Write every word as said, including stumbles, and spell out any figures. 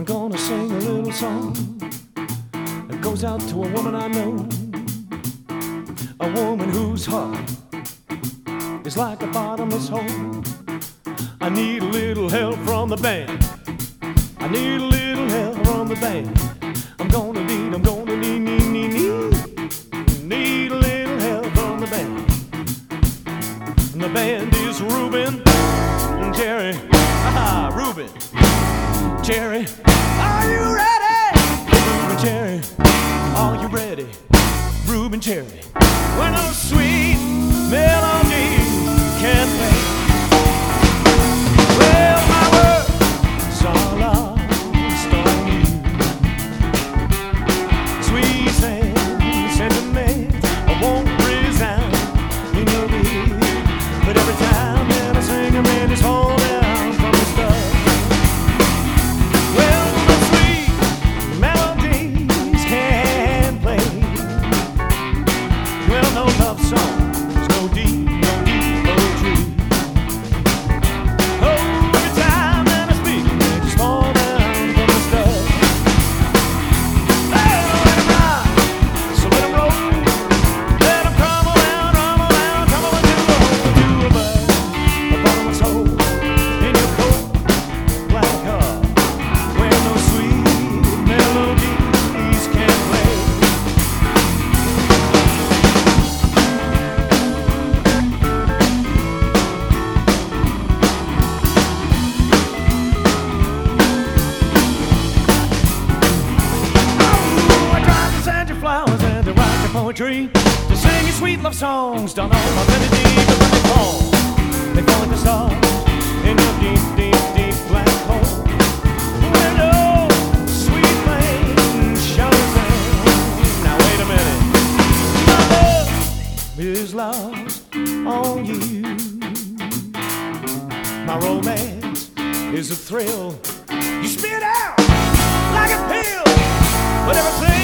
I'm gonna sing a little song that goes out to a woman I know, a woman whose heart is like a bottomless hole. I need a little help from the band. I need a little help from the band. I'm gonna need, I'm gonna need, need, need, need, need a little help from the band. And the band is Reuben and Jerry. Ah, Reuben, Jerry, are you ready? Reuben, Jerry, are you ready? Reuben, Jerry, when those sweet melodies can play. Well, my words are lost on you. Sweet things, sentiments, I won't resound in your ear. But every time that I sing, a man is fall down from the start. Well, the sweet melodies can play. Well, no love songs, no deep, no deep poetry. Flowers and to write your poetry, to sing your sweet love songs, don't know how many deep, but when they fall, they fall like the stars in your deep, deep, deep black hole. Where no sweet flame shows in. Now wait a minute, my love is lost on you. My romance is a thrill. You spit out like a pill, but everything